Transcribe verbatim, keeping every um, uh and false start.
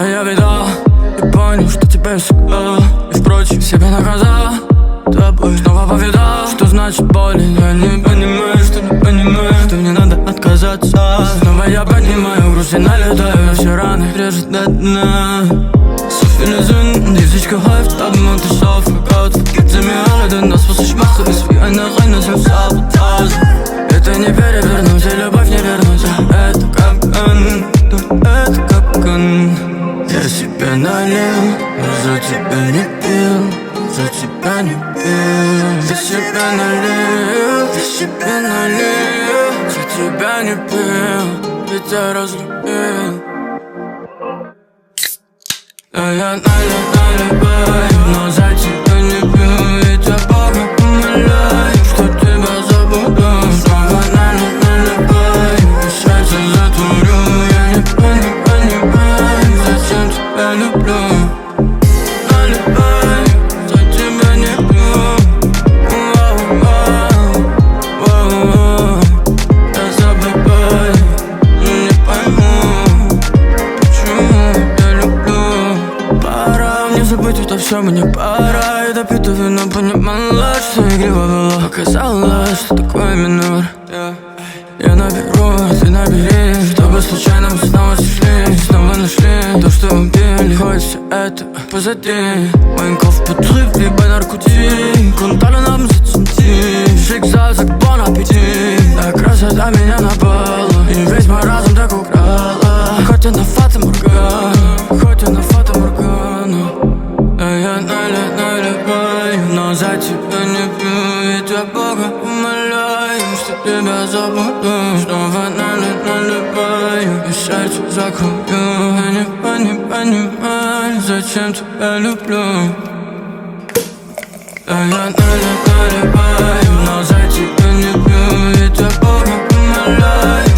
Моя беда, я понял, что тебе всегда. И впрочем, себя наказал тобой снова повидал. Что значит болен? Я не понимаю, что не понимаю, что мне надо отказаться. Снова я поднимаю грусть и налетаю на все раны, режет до дна. So viele Sünden, die sich gehäuft haben und ich aufgebaut. Vergib sie mir alle, denn das, was ich mache, ist wie eine reine Selbstsabotage. Это не перевернуть, и любовь не вернуть. Это капкан, да, это капкан. Я себя налил, но за тебя не пил, за тебя не пил. Я себя налил, я себя налил, за тебя не пил, ведь я разлюбил. А я наливаю, но за тебя не пью, ведь я Бога умоляю, что тебя забуду. Снова наливаю, и сердце затворю. Я не понимаю, зачем тебя люблю. Наливаю, за тебя не пью. Я забываю, но не пойму, почему я люблю. Пора мне забыть это все, мне пора. И допито вино понимала, что игриво было. Показалось, что такое минор. Я наберу, ты набери, чтобы случайно мы снова сошли, снова нашли то, что убили. Хоть все это позади. Майнков подрыв, либо наркотик. Контали нам заценти. Шикзал, как бон аппетит. А красота меня напала, и весь мой разум так украла. Хоть она фата Моргана, хоть она фата Моргана. А я наливаю, но за тебя не пью, ведь я Бога умоляю, что тебя забуду. Снова наливаю, и сердце закрою. Я не понимаю, зачем тебя люблю. А я наливаю, но за тебя не пью, ведь я Бога умоляю,